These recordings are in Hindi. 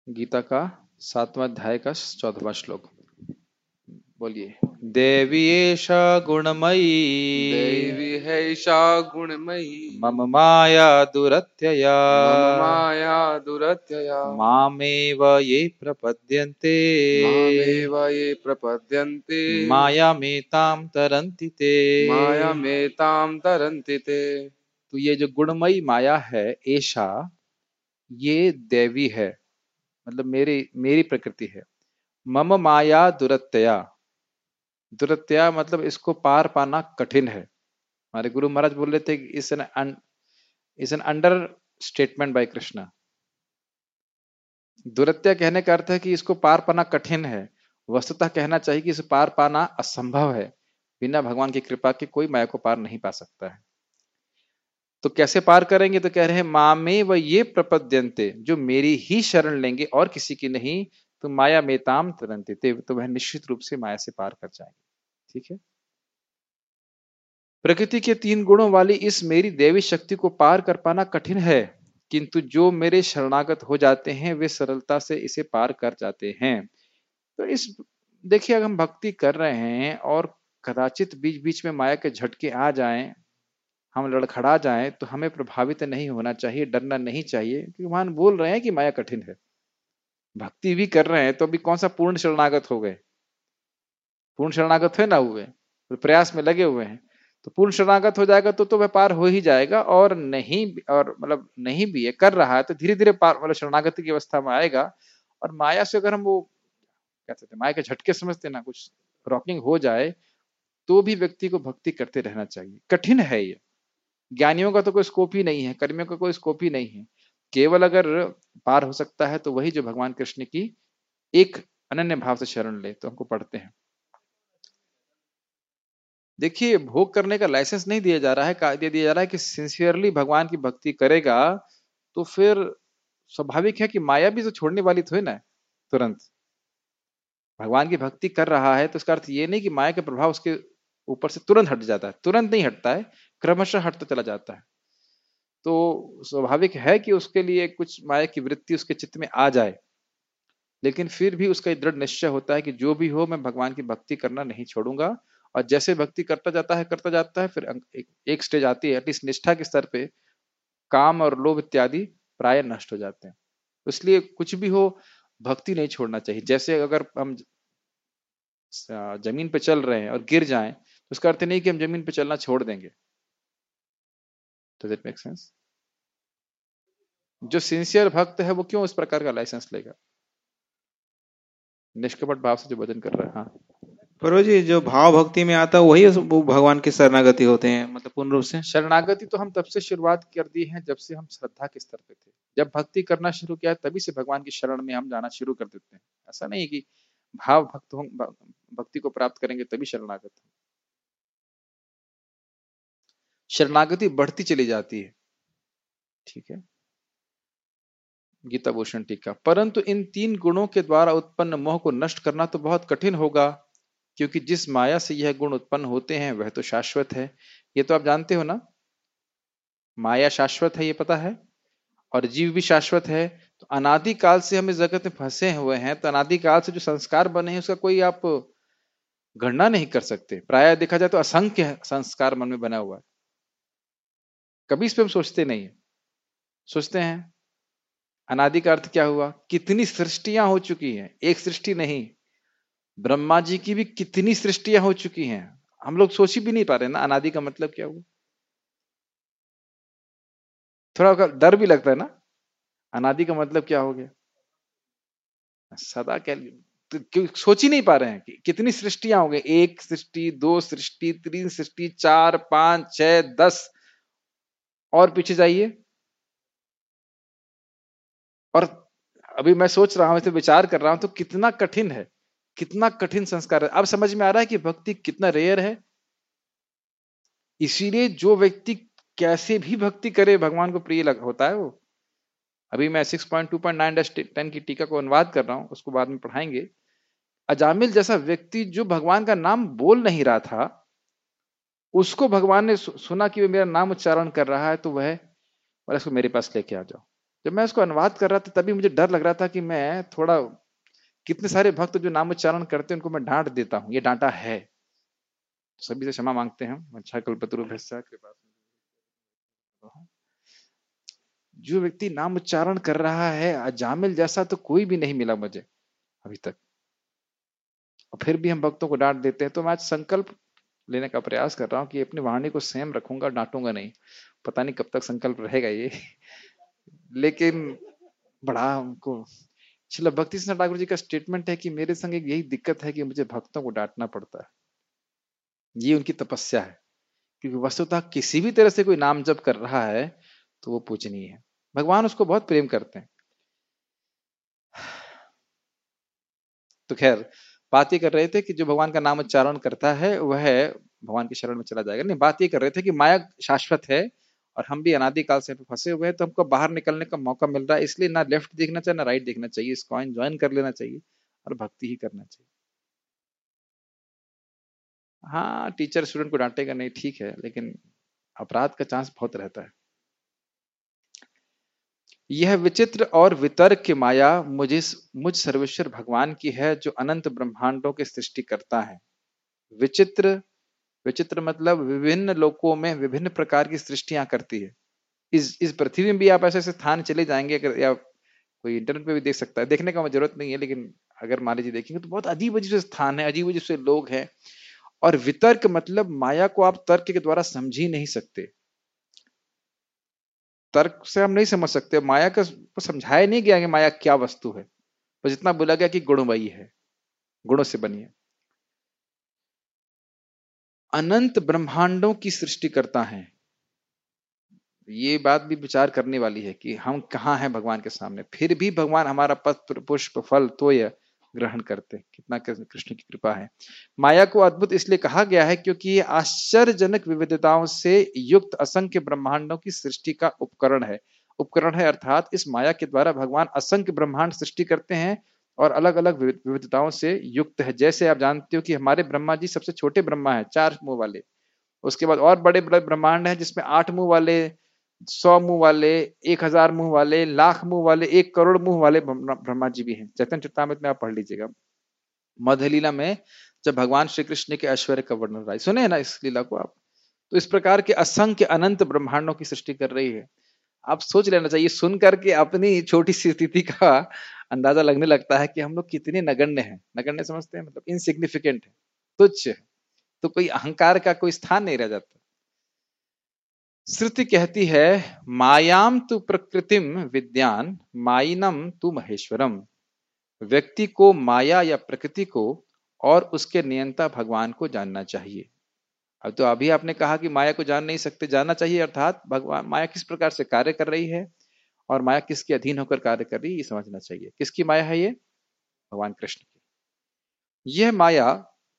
गीता का 7वां अध्याय का 14वां श्लोक। बोलिए। देवी एषा गुणमयी देवी हैषा गुणमयी मम माया दुरत्यया मम माया दुरत्यया मामेव ये प्रपद्यन्ते मामेव ये प्रपद्यन्ते मायामेतां तरन्ति ते। मायामेतां तरन्ति ते। तो ये जो गुणमयी माया है एषा, ये देवी है, मतलब मेरी मेरी प्रकृति है। मम माया दुरत्यया, दुरत्यया मतलब इसको पार पाना कठिन है। हमारे गुरु महाराज बोल रहे थे कि is an understatement by Krishna. दुरत्या कहने का अर्थ है कि इसको पार पाना कठिन है। वस्तुतः कहना चाहिए कि इसे पार पाना असंभव है। बिना भगवान की कृपा के कोई माया को पार नहीं पा सकता है। तो कैसे पार करेंगे? तो कह रहे हैं मामे व ये प्रपद्यन्ते, जो मेरी ही शरण लेंगे और किसी की नहीं, तो माया मेताम तरन्ते ते, तो वह निश्चित रूप से माया से पार कर जाएंगे। ठीक है। प्रकृति के 3 गुणों वाली इस मेरी देवी शक्ति को पार कर पाना कठिन है, किंतु जो मेरे शरणागत हो जाते हैं वे सरलता से इसे पार कर जाते हैं। तो इस देखिए, अगर हम भक्ति कर रहे हैं और कदाचित बीच बीच में माया के झटके आ जाएं, हम लड़खड़ा जाएं, तो हमें प्रभावित नहीं होना चाहिए, डरना नहीं चाहिए, क्योंकि भगवान बोल रहे हैं कि माया कठिन है। भक्ति भी कर रहे हैं तो अभी कौन सा पूर्ण शरणागत हो गए? पूर्ण शरणागत हुए ना हुए, तो प्रयास में लगे हुए हैं। तो पूर्ण शरणागत हो जाएगा तो वह पार हो ही जाएगा, और नहीं, और मतलब नहीं भी है, कर रहा है तो धीरे धीरे पार, मतलब शरणागति की अवस्था में आएगा। और माया से अगर हम वो क्या कहते हैं, माया के झटके समझते ना, कुछ रॉकिंग हो जाए, तो भी व्यक्ति को भक्ति करते रहना चाहिए। कठिन है ये, ज्ञानियों का तो कोई स्कोप ही नहीं है, कर्मियों का कोई स्कोप ही नहीं है। केवल अगर पार हो सकता है तो वही जो भगवान कृष्ण की एक अनन्य भाव से शरण ले। तो हमको पढ़ते हैं, देखिए, भोग करने का लाइसेंस नहीं दिया जा रहा है, कायदे दिया जा रहा है कि सिंसियरली भगवान की भक्ति करेगा तो फिर स्वाभाविक है कि माया भी तो छोड़ने वाली तो है ना तुरंत। भगवान की भक्ति कर रहा है तो इसका अर्थ ये नहीं कि माया के प्रभाव उसके ऊपर से तुरंत हट जाता है, तुरंत नहीं हटता है, क्रमशः हटता चला जाता है। तो स्वाभाविक है कि उसके लिए कुछ माया की वृत्ति उसके चित्त में आ जाए, लेकिन फिर भी उसका दृढ़ निश्चय होता है कि जो भी हो मैं भगवान की भक्ति करना नहीं छोड़ूंगा। और जैसे भक्ति करता जाता है, फिर एक स्टेज आती है, एटलीस्ट निष्ठा के स्तर पे काम और लोभ इत्यादि प्राय नष्ट हो जाते हैं। इसलिए कुछ भी हो, भक्ति नहीं छोड़ना चाहिए। जैसे अगर हम जमीन पे चल रहे हैं और गिर जाएं, तो उसका अर्थ नहीं कि हम जमीन पे चलना छोड़ देंगे। Does it make sense? जो सिंसियर भक्त है वो क्यों इस प्रकार का लाइसेंस लेगा? निष्कपट भाव से जो भजन कर रहा है। हाँ, पर जी जो भाव भक्ति में आता है वही वो भगवान की शरणागति होते हैं, मतलब पूर्ण रूप से। शरणागति तो हम तब से शुरुआत कर दी है जब से हम श्रद्धा के स्तर पे थे। जब भक्ति करना शुरू किया तभी से भगवान की शरण में हम जाना शुरू कर देते हैं। ऐसा नहीं कि भाव भक्त हो, भक्ति को प्राप्त करेंगे तभी शरणागत हो। शरणागति बढ़ती चली जाती है। ठीक है। गीता भूषण टीका। परंतु इन 3 गुणों के द्वारा उत्पन्न मोह को नष्ट करना तो बहुत कठिन होगा, क्योंकि जिस माया से यह गुण उत्पन्न होते हैं वह तो शाश्वत है। ये तो आप जानते हो ना, माया शाश्वत है, ये पता है, और जीव भी शाश्वत है। तो अनादि काल से हम इस जगत में फंसे हुए हैं, तो अनादि काल से जो संस्कार बने हैं उसका कोई आप गणना नहीं कर सकते। प्राय देखा जाए तो असंख्य संस्कार मन में बना हुआ है। कभी इस पे हम सोचते नहीं है। सोचते हैं अनादि का अर्थ क्या हुआ, कितनी सृष्टियां हो चुकी हैं, एक सृष्टि नहीं, ब्रह्मा जी की भी कितनी सृष्टियां हो चुकी हैं। हम लोग सोच ही भी नहीं पा रहे ना अनादि का मतलब क्या हुआ। थोड़ा डर भी लगता है ना, अनादि का मतलब क्या हो गया। सदा क्या, तो क्यों सोच ही नहीं पा रहे हैं कि कितनी सृष्टियां हो गई, 1 सृष्टि, 2 सृष्टि, 3 सृष्टि, 4, 5, 6, 10, और पीछे जाइए। और अभी मैं सोच रहा हूं, इसे विचार कर रहा हूं, तो कितना कठिन है, कितना कठिन संस्कार है। अब समझ में आ रहा है कि भक्ति कितना रेयर है। इसीलिए जो व्यक्ति कैसे भी भक्ति करे भगवान को प्रिय होता है वो। अभी मैं 6.2.9-10 की टीका को अनुवाद कर रहा हूं, उसको बाद में पढ़ाएंगे। अजामिल जैसा व्यक्ति जो भगवान का नाम बोल नहीं रहा था, उसको भगवान ने सुना कि वो मेरा नाम उच्चारण कर रहा है, तो वह बोला इसको मेरे पास लेके आ जाओ। जब मैं उसको अनुवाद कर रहा था तभी मुझे डर लग रहा था कि मैं थोड़ा, कितने सारे भक्त जो नाम उच्चारण करते हैं उनको मैं डांट देता हूँ, ये डांटा है। सभी से क्षमा मांगते हैं हम। अच्छा कल्पतरुभ्यश्च कृपा। जो व्यक्ति नाम उच्चारण कर रहा है, अजामिल जैसा तो कोई भी नहीं मिला मुझे अभी तक, और फिर भी हम भक्तों को डांट देते हैं। तो मैं आज संकल्प लेने का प्रयास कर रहा हूँ कि अपनी वाणी को संयम रखूंगा, डांटूंगा नहीं। पता नहीं कब तक संकल्प रहेगा ये लेकिन बड़ा हमको, श्रील भक्ति सिंह ठाकुर जी का स्टेटमेंट है कि मेरे संग एक यही दिक्कत है कि मुझे भक्तों को डांटना पड़ता है। ये उनकी तपस्या है, क्योंकि वस्तुतः किसी भी तरह से कोई नाम जप कर रहा है तो वो पूजनीय है, भगवान उसको बहुत प्रेम करते हैं। तो खैर, बात ये कर रहे थे कि जो भगवान का नाम उच्चारण करता है वह भगवान की शरण में चला जाएगा। नहीं, बात ये कर रहे थे कि माया शाश्वत है और हम भी अनादिकाल से फंसे हुए हैं, तो हमको बाहर निकलने का मौका मिल रहा है, इसलिए ना लेफ्ट देखना चाहिए ना राइट देखना चाहिए, इसको ज्वाइन कर लेना चाहिए और भक्ति ही करना चाहिए। हाँ, टीचर स्टूडेंट को डांटेगा नहीं, ठीक है, लेकिन अपराध का चांस बहुत रहता है। यह विचित्र और वितर्क की माया मुझ सर्वेश्वर भगवान की है, जो अनंत ब्रह्मांडों की सृष्टि करता है। विचित्र, विचित्र मतलब विभिन्न लोकों में विभिन्न प्रकार की सृष्टियां करती है। इस पृथ्वी में भी आप ऐसे ऐसे स्थान चले जाएंगे, अगर या कोई इंटरनेट पे भी देख सकता है, देखने का मुझे जरूरत नहीं है, लेकिन अगर मान लीजिए देखेंगे तो बहुत अजीब अजीब से स्थान है, अजीब अजीब से लोग हैं। और वितर्क मतलब माया को आप तर्क के द्वारा समझ ही नहीं सकते, तर्क से हम नहीं समझ सकते। माया का समझाया नहीं गया कि माया क्या वस्तु है, बस इतना बोला गया कि गुणमयी है, गुणों से बनी है। अनंत ब्रह्मांडों की सृष्टि करता है। ये बात भी विचार करने वाली है कि हम कहाँ हैं भगवान के सामने, फिर भी भगवान हमारा पत्र पुष्प फल तोय ग्रहण करते। कितना कृष्ण की कृपा है। माया को अद्भुत इसलिए कहा गया है क्योंकि ये आश्चर्यजनक विविधताओं से युक्त असंख्य ब्रह्मांडों की सृष्टि का उपकरण है। उपकरण है अर्थात इस माया के द्वारा भगवान असंख्य ब्रह्मांड सृष्टि करते हैं और अलग अलग विविधताओं से युक्त है। जैसे आप जानते हो कि हमारे ब्रह्मा जी सबसे छोटे ब्रह्मा है, 4 मुंह वाले। उसके बाद और बड़े बड़े ब्रह्मांड हैं जिसमें 8 मुंह वाले, 100 मुंह वाले, 1000 मुंह वाले, लाख मुंह वाले, 1 करोड़ मुंह वाले ब्रह्मा जी भी हैं। चैतन्य चरितामृत में आप पढ़ लीजिएगा, मध्य लीला में जब भगवान श्री कृष्ण के ऐश्वर्य का वर्णन रहा है, सुने हैं ना इस लीला को आप। तो इस प्रकार के असंख्य अनंत ब्रह्मांडों की सृष्टि कर रही है। आप सोच लेना चाहिए, सुन करके अपनी छोटी सी स्थिति का अंदाजा लगने लगता है कि हम लोग कितने नगण्य हैं। नगण्य समझते हैं मतलब इनसिग्निफिकेंट है, तुच्छ है, तो कोई अहंकार का कोई स्थान नहीं रह जाता। श्रुति कहती है, मायाम तु प्रकृतिम विद्यान माइनम तु महेश्वरम। व्यक्ति को माया या प्रकृति को और उसके नियंता भगवान को जानना चाहिए। अब तो अभी आपने कहा कि माया को जान नहीं सकते, जानना चाहिए अर्थात भगवान माया किस प्रकार से कार्य कर रही है और माया किसके अधीन होकर कार्य कर रही है, ये समझना चाहिए। किसकी माया है ये? भगवान कृष्ण की। यह माया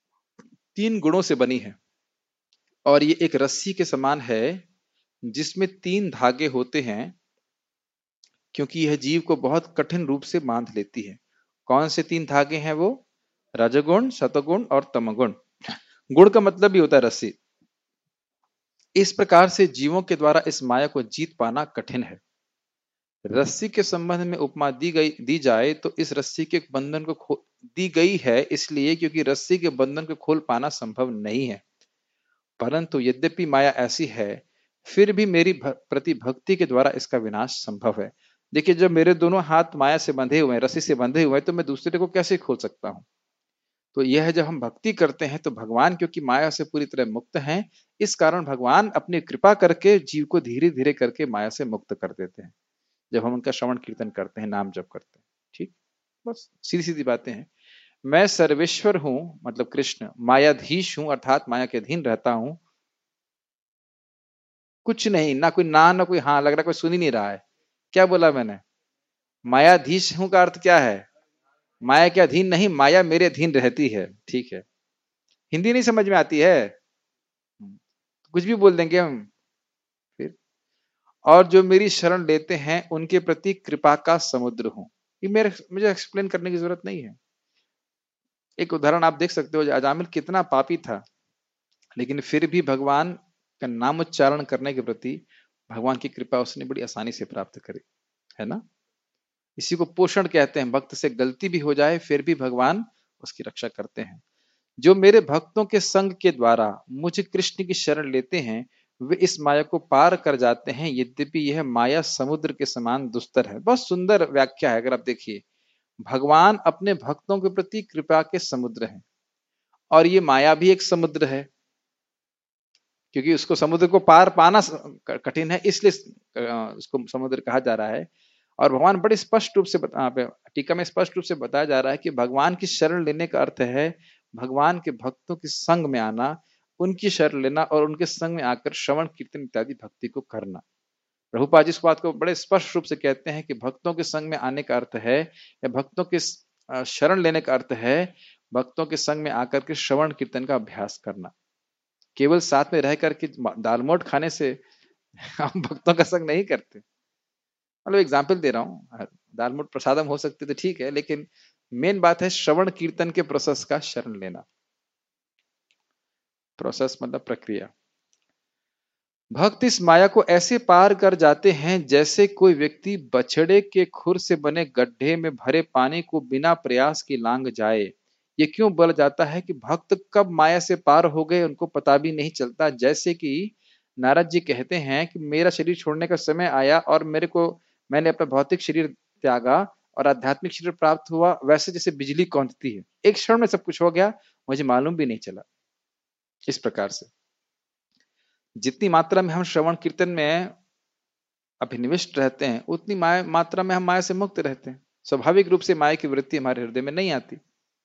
3 गुणों से बनी है और ये एक रस्सी के समान है जिसमें 3 धागे होते हैं, क्योंकि यह जीव को बहुत कठिन रूप से बांध लेती है। कौन से 3 धागे हैं वो? रजगुण, सतगुण और तमगुण। गुण का मतलब भी होता है रस्सी। इस प्रकार से जीवों के द्वारा इस माया को जीत पाना कठिन है। रस्सी के संबंध में उपमा दी जाए तो इस रस्सी के बंधन को दी गई है इसलिए क्योंकि रस्सी के बंधन को खोल पाना संभव नहीं है। परंतु यद्यपि माया ऐसी है, फिर भी मेरी प्रति भक्ति के द्वारा इसका विनाश संभव है। देखिए, जब मेरे दोनों हाथ माया से बंधे हुए हैं, रस्सी से बंधे हुए हैं, तो मैं दूसरे को कैसे खोल सकता हूं? तो यह जब हम भक्ति करते हैं तो भगवान क्योंकि माया से पूरी तरह मुक्त हैं, इस कारण भगवान अपनी कृपा करके जीव को धीरे धीरे करके माया से मुक्त कर देते हैं जब हम उनका श्रवण कीर्तन करते हैं, नाम जप करते हैं। ठीक, बस सीधी सीधी बातें हैं। मैं सर्वेश्वर हूं मतलब कृष्ण, मायाधीश हूं अर्थात माया के अधीन रहता हूं। कुछ नहीं, ना कोई ना ना कोई हाँ, लग रहा कोई सुन ही नहीं रहा है। क्या बोला मैंने? मायाधीश हूं का अर्थ क्या है? माया के अधीन नहीं, माया मेरे अधीन रहती है। ठीक है, हिंदी नहीं समझ में आती है, कुछ भी बोल देंगे हम फिर। और जो मेरी शरण लेते हैं उनके प्रति कृपा का समुद्र हूं। ये मुझे एक्सप्लेन करने की जरूरत नहीं है। एक उदाहरण आप देख सकते हो, अजामिल कितना पापी था, लेकिन फिर भी भगवान का नाम उच्चारण करने के प्रति भगवान की कृपा उसने बड़ी आसानी से प्राप्त करी। है ना। इसी को पोषण कहते हैं। भक्त से गलती भी हो जाए फिर भी भगवान उसकी रक्षा करते हैं। जो मेरे भक्तों के संग के द्वारा मुझे कृष्ण की शरण लेते हैं वे इस माया को पार कर जाते हैं, यद्यपि यह माया समुद्र के समान दुस्तर है। बहुत सुंदर व्याख्या है। अगर आप देखिए, भगवान अपने भक्तों के प्रति कृपा के समुद्र हैं और ये माया भी एक समुद्र है, क्योंकि उसको समुद्र को पार पाना कठिन है, इसलिए उसको समुद्र कहा जा रहा है। और भगवान बड़े स्पष्ट रूप से टीका में स्पष्ट रूप से बताया जा रहा है कि भगवान की शरण लेने का अर्थ है भगवान के भक्तों के संग में आना, उनकी शरण लेना और उनके संग में आकर श्रवण कीर्तन इत्यादि भक्ति को करना। प्रभुपाद जी इस बात को बड़े स्पष्ट रूप से कहते हैं कि भक्तों के संग में आने का अर्थ है, या भक्तों के शरण लेने का अर्थ है भक्तों के संग में आकर के श्रवण कीर्तन का अभ्यास करना। केवल साथ में रह करके दाल मोट खाने से हम भक्तों का संग नहीं करते। मतलब एग्जाम्पल दे रहा हूँ, दाल मोट प्रसादम हो सकती तो ठीक है, लेकिन मेन बात है श्रवण कीर्तन के प्रोसेस का शरण लेना। प्रोसेस मतलब प्रक्रिया। भक्त इस माया को ऐसे पार कर जाते हैं जैसे कोई व्यक्ति बछड़े के खुर से बने गड्ढे में भरे पानी को बिना प्रयास के लांग जाए। ये क्यों बोला जाता है कि भक्त कब माया से पार हो गए उनको पता भी नहीं चलता। जैसे कि नारद जी कहते हैं कि मेरा शरीर छोड़ने का समय आया और मैंने अपना भौतिक शरीर त्यागा और आध्यात्मिक शरीर प्राप्त हुआ, वैसे जैसे बिजली कौंधती है, एक क्षण में सब कुछ हो गया, मुझे मालूम भी नहीं चला। इस प्रकार से जितनी मात्रा में हम श्रवण कीर्तन में अभिनिविष्ट रहते हैं उतनी मात्रा में हम माया से मुक्त रहते हैं। स्वाभाविक रूप से माया की वृत्ति हमारे हृदय में नहीं आती।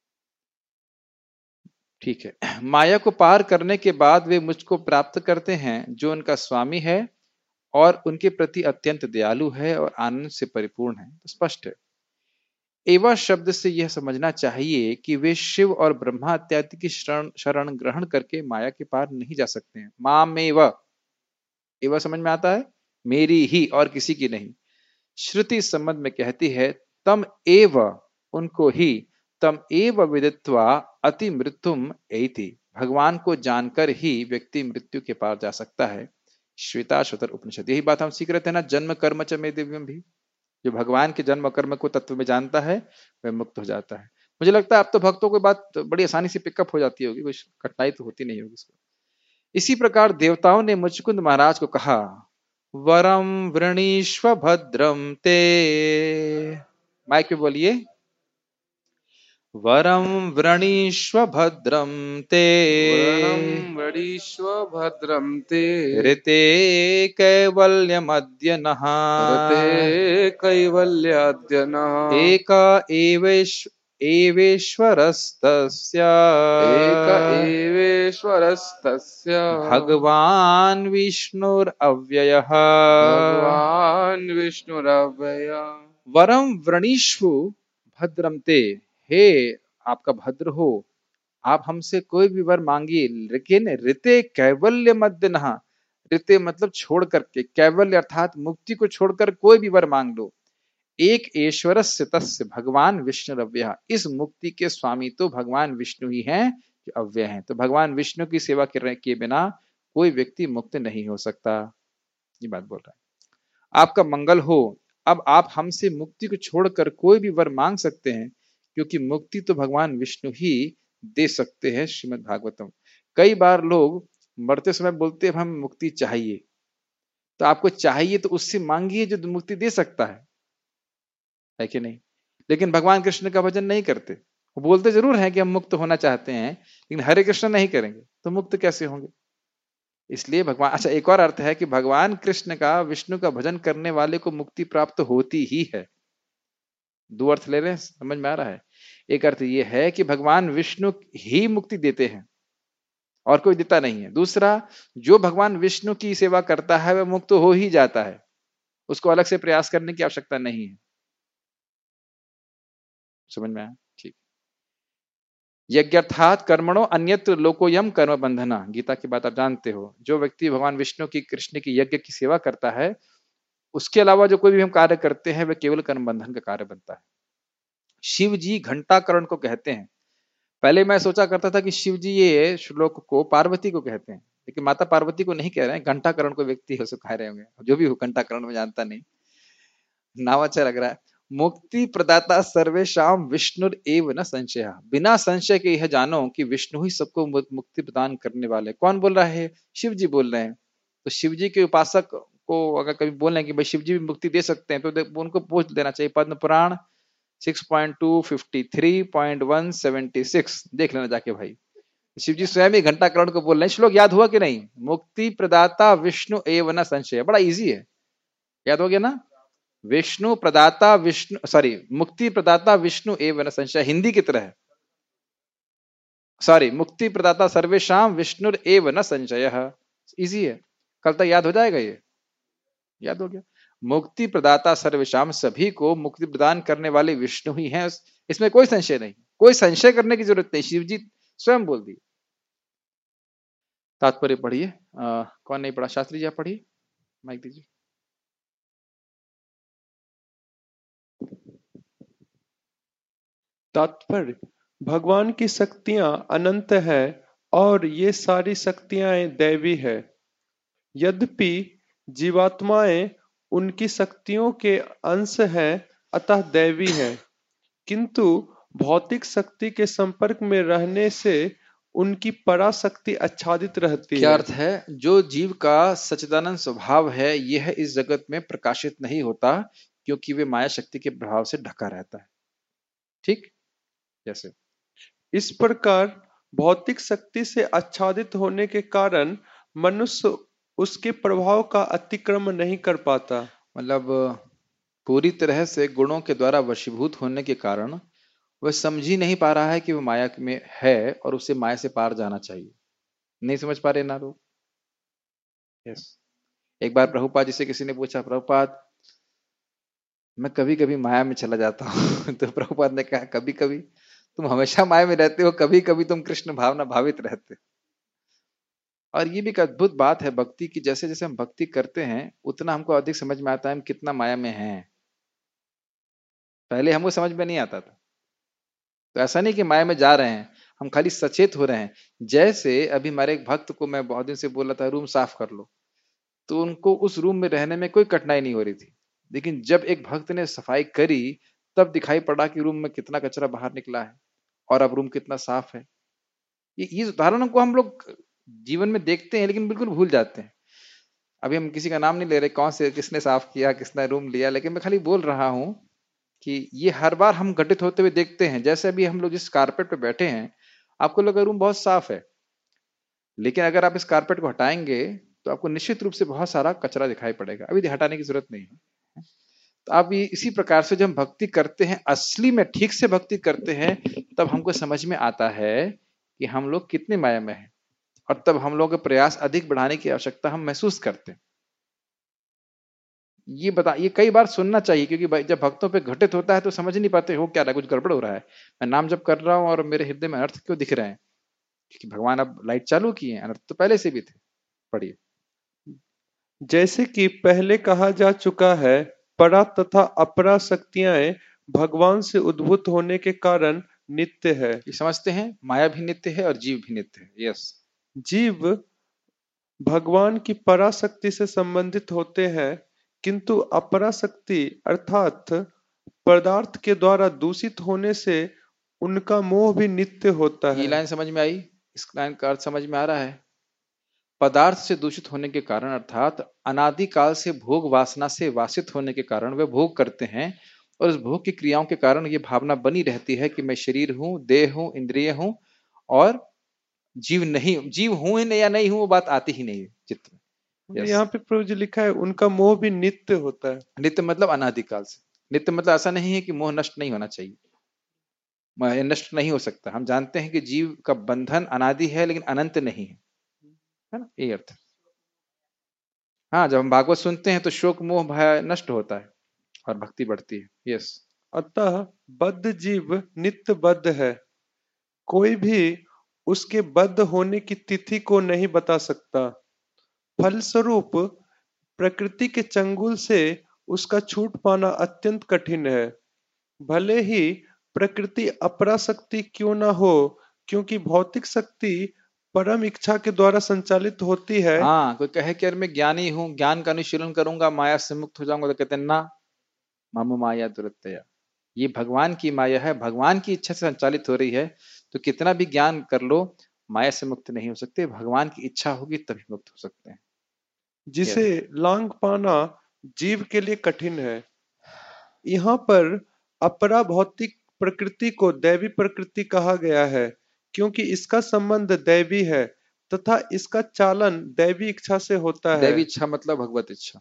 ठीक है, माया को पार करने के बाद वे मुझको प्राप्त करते हैं जो उनका स्वामी है और उनके प्रति अत्यंत दयालु है और आनंद से परिपूर्ण है। तो स्पष्ट है। एवा शब्द से यह समझना चाहिए कि वे शिव और ब्रह्मा इत्यादि की शरण ग्रहण करके माया के पार नहीं जा सकते हैं। मामेव, एवा समझ में आता है, मेरी ही और किसी की नहीं। श्रुति इस संबंध में कहती है तम एव, उनको ही, तम एव विदित्वा अति मृत्युम एति, भगवान को जानकर ही व्यक्ति मृत्यु के पार जा सकता है। श्वेताश्वतर उपनिषद। यही बात हम सीख रहे थे ना, जन्म कर्म च मे दिव्यम भी। जो भगवान के जन्म कर्म को तत्व में जानता है वह मुक्त हो जाता है। मुझे लगता है अब तो भक्तों को बात बड़ी आसानी से पिकअप हो जाती होगी, कुछ कठिनाई तो होती नहीं होगी इसको। इसी प्रकार देवताओं ने मुचकुंद महाराज को कहा वरम वृणीश्व भद्रम ते, माइक पे बोलिए, वरम वृणीश्व भद्रम ते, वरणं वृणीष्व भद्रं ते, ऋते कैवल्यमद्य नः, ऋते कैवल्याद्य नः, एवेश्वरस्तस्य, एक एवेश्वरस्तस्य, भगवान् विष्णुरव्ययः, भगवान् विष्णुरव्ययः। वरम वृणीष्व भद्रम ते, हे आपका भद्र हो, आप हमसे कोई भी वर मांगिए, लेकिन ऋते कैवल्य मध्य नहा, ऋते मतलब छोड़ करके, कैवल्य अर्थात मुक्ति को छोड़कर कोई भी वर मांग लो। एक ईश्वरस्य तस्य, भगवान विष्णु अव्यय, इस मुक्ति के स्वामी तो भगवान विष्णु ही हैं जो अव्यय हैं। तो भगवान विष्णु की सेवा करने के बिना कोई व्यक्ति मुक्त नहीं हो सकता। ये बात बोल रहा है। आपका मंगल हो, अब आप हमसे मुक्ति को छोड़कर कोई भी वर मांग सकते हैं, क्योंकि मुक्ति तो भगवान विष्णु ही दे सकते हैं। श्रीमद् भागवतम। कई बार लोग मरते समय बोलते हैं हमें मुक्ति चाहिए, तो आपको चाहिए तो उससे मांगिए जो मुक्ति दे सकता है कि नहीं। लेकिन भगवान कृष्ण का भजन नहीं करते, वो बोलते जरूर हैं कि हम मुक्त होना चाहते हैं, लेकिन हरे कृष्ण नहीं करेंगे तो मुक्त कैसे होंगे। इसलिए भगवान, अच्छा एक और अर्थ है कि भगवान कृष्ण का, विष्णु का भजन करने वाले को मुक्ति प्राप्त होती ही है। दो अर्थ ले रहे हैं, समझ में आ रहा है। एक अर्थ ये है कि भगवान विष्णु ही मुक्ति देते हैं और कोई देता नहीं है। दूसरा, जो भगवान विष्णु की सेवा करता है वह मुक्त हो ही जाता है, उसको अलग से प्रयास करने की आवश्यकता नहीं है। समझ में आया? ठीक। यज्ञार्थात कर्मणो अन्यत्र लोकोयम कर्म बंधना, गीता की बात आप जानते हो। जो व्यक्ति भगवान विष्णु की, कृष्ण की यज्ञ की सेवा करता है, उसके अलावा जो कोई भी हम कार्य करते हैं वह केवल कर्म बंधन का कार्य बनता है। शिव जी घंटाकरण को कहते हैं। पहले मैं सोचा करता था कि शिव जी ये श्लोक को पार्वती को कहते हैं, लेकिन माता पार्वती को नहीं कह रहे हैं, घंटाकरण को व्यक्ति है उसको कह रहे होंगे, जो भी हो घंटाकरण में जानता नहीं। नाम अच्छा लग रहा है। मुक्ति प्रदाता सर्वेशाम विष्णुर एव न संशय। बिना संशय के यह जानो कि विष्णु ही सबको मुक्ति प्रदान करने वाले हैं। कौन बोल रहा है? शिव जी बोल रहे हैं। तो शिव जी के उपासक को अगर कभी बोल रहे हैं कि भाई शिव जी भी मुक्ति दे सकते हैं, तो उनको पूछ लेना चाहिए। पद्म पुराण 6.253.176 देख लेना जाके भाई। शिव जी स्वयं ही घंटाकरण को बोल रहे हैं। श्लोक याद हुआ कि नहीं? मुक्ति प्रदाता विष्णु एव न संशय। बड़ा इजी है, याद हो गया ना? विष्णु प्रदाता विष्णु, सॉरी, मुक्ति प्रदाता विष्णु एव न संशय, हिंदी की तरह है। सॉरी, मुक्ति प्रदाता सर्वेशाम विष्णु एव न संशय। इजी है, कल तक याद हो जाएगा। ये याद हो गया। मुक्ति प्रदाता सर्वेशाम, सभी को मुक्ति प्रदान करने वाले विष्णु ही हैं, इसमें कोई संशय नहीं, कोई संशय करने की जरूरत नहीं। शिव जी स्वयं बोल दिए। तात्पर्य पढ़िए। कौन नहीं पढ़ा? शास्त्री जी आप पढ़िए, माइक दीजिए। तात्पर्य, भगवान की शक्तियां अनंत है और ये सारी शक्तियां दैवी है। यद्यपि जीवात्माएं उनकी शक्तियों के अंश हैं, अतः दैवी है, किंतु भौतिक शक्ति के संपर्क में रहने से उनकी पराशक्ति आच्छादित रहती क्या है। अर्थ है? जो जीव का सच्चिदानंद स्वभाव है, यह इस जगत में प्रकाशित नहीं होता, क्योंकि वे माया शक्ति के प्रभाव से ढका रहता है। ठीक? जैसे इस प्रकार भौतिक शक्ति से आच्छादित होने के कारण मनुष्य उसके प्रभाव का अतिक्रमण नहीं कर पाता। मतलब पूरी तरह से गुणों के द्वारा वशीभूत होने के कारण वह समझ ही नहीं पा रहा है कि वह माया में है और उसे माया से पार जाना चाहिए। नहीं समझ पा रहे ना लोग? यस। एक बार प्रभुपाद जी से किसी ने पूछा, प्रभुपाद मैं कभी कभी माया में चला जाता हूँ तो प्रभुपाद ने कहा, कभी कभी? तुम हमेशा माया में रहते हो, कभी कभी तुम कृष्ण भावना भावित रहते। और ये भी एक अद्भुत बात है भक्ति की। जैसे जैसे हम भक्ति करते हैं, उतना हमको अधिक समझ में आता है हम कितना माया में हैं। पहले हमको समझ में नहीं आता था। तो ऐसा नहीं कि माया में जा रहे हैं, हम खाली सचेत हो रहे हैं। जैसे अभी हमारे एक भक्त को मैं बहुत दिन से बोल रहा था, रूम साफ कर लो, तो उनको उस रूम में रहने में कोई कठिनाई नहीं हो रही थी। लेकिन जब एक भक्त ने सफाई करी, तब दिखाई पड़ा कि रूम में कितना कचरा बाहर निकला है और अब रूम कितना साफ है। ये उदाहरणों को हम लोग जीवन में देखते हैं, लेकिन बिल्कुल भूल जाते हैं। अभी हम किसी का नाम नहीं ले रहे, कौन से किसने साफ किया, किसने रूम लिया, लेकिन मैं खाली बोल रहा हूं कि ये हर बार हम घटित होते हुए देखते हैं। जैसे अभी हम लोग जिस कारपेट पे बैठे हैं, आपको लगा रूम बहुत साफ है, लेकिन अगर आप इस कारपेट को हटाएंगे तो आपको निश्चित रूप से बहुत सारा कचरा दिखाई पड़ेगा। अभी हटाने की जरूरत नहीं है। तो आप ये इसी प्रकार से जब हम भक्ति करते हैं, असली में ठीक से भक्ति करते हैं, तब हमको समझ में आता है कि हम लोग कितने माया में हैं, और तब हम लोगों का प्रयास अधिक बढ़ाने की आवश्यकता हम महसूस करते हैं। ये कई बार सुनना चाहिए, क्योंकि जब भक्तों पे घटित होता है तो समझ नहीं पाते हो क्या रहा है, कुछ गड़बड़ हो रहा है। मैं नाम जप कर रहा हूँ और मेरे हृदय में अनर्थ क्यों दिख रहे हैं? क्योंकि भगवान अब लाइट चालू किए हैं, अनर्थ तो पहले से भी थे। पढ़िए। जैसे कि पहले कहा जा चुका है, परा तथा अपरा शक्तियां भगवान से उद्भूत होने के कारण नित्य है। ये समझते हैं, माया भी नित्य है और जीव भी नित्य है। यस। जीव भगवान की पराशक्ति से संबंधित होते हैं, किंतु अपराशक्ति अर्थात पदार्थ के द्वारा दूषित होने से उनका मोह भी नित्य होता ये है। लाइन समझ में आई? इस लाइन का अर्थ समझ में आ रहा है? पदार्थ से दूषित होने के कारण अर्थात अनादिकाल से भोग वासना से वासित होने के कारण वे भोग करते हैं, और उस भोग की क्रियाओं के कारण ये भावना बनी रहती है कि मैं शरीर हूं, देह हूं, इंद्रिय हूं, और जीव नहीं, जीव हूं या नहीं हूं वो बात आती ही नहीं है चित्त में। यहाँ पे प्रभु जी लिखा है उनका मोह भी नित्य होता है। नित्य मतलब अनादिकाल से। नित्य मतलब ऐसा नहीं है कि मोह नष्ट नहीं होना चाहिए, नष्ट नहीं हो सकता। हम जानते हैं कि जीव का बंधन अनादि है लेकिन अनंत नहीं है ना? ये अर्थ। हाँ, जब हम भागवत सुनते हैं तो शोक मोह भय नष्ट होता है और भक्ति बढ़ती है। यस। अतः बद्ध जीव नित्य बद्ध है, कोई भी उसके बद्ध होने की तिथि को नहीं बता सकता। फलस्वरूप प्रकृति के चंगुल से उसका छूट पाना अत्यंत कठिन है। भले ही प्रकृति अपराशक्ति क्यों ना हो, क्योंकि भौतिक शक्ति परम इच्छा के द्वारा संचालित होती है। हाँ, कोई कहे कि अरे मैं ज्ञानी हूं, ज्ञान का अनुशीलन करूंगा, माया से मुक्त हो जाऊंगा, तो कहते हैं ना, मम माया दुरत्यया। ये भगवान की माया है, भगवान की इच्छा से संचालित हो रही है। तो कितना भी ज्ञान कर लो, माया से मुक्त नहीं हो सकते। भगवान की इच्छा होगी तभी मुक्त हो सकते हैं। जिसे लांघ पाना जीव के लिए कठिन है। यहाँ पर अपरा भौतिक प्रकृति को दैवी प्रकृति कहा गया है, क्योंकि इसका संबंध दैवी है तथा इसका चालन दैवी इच्छा से होता है। दैवी इच्छा मतलब भगवत इच्छा।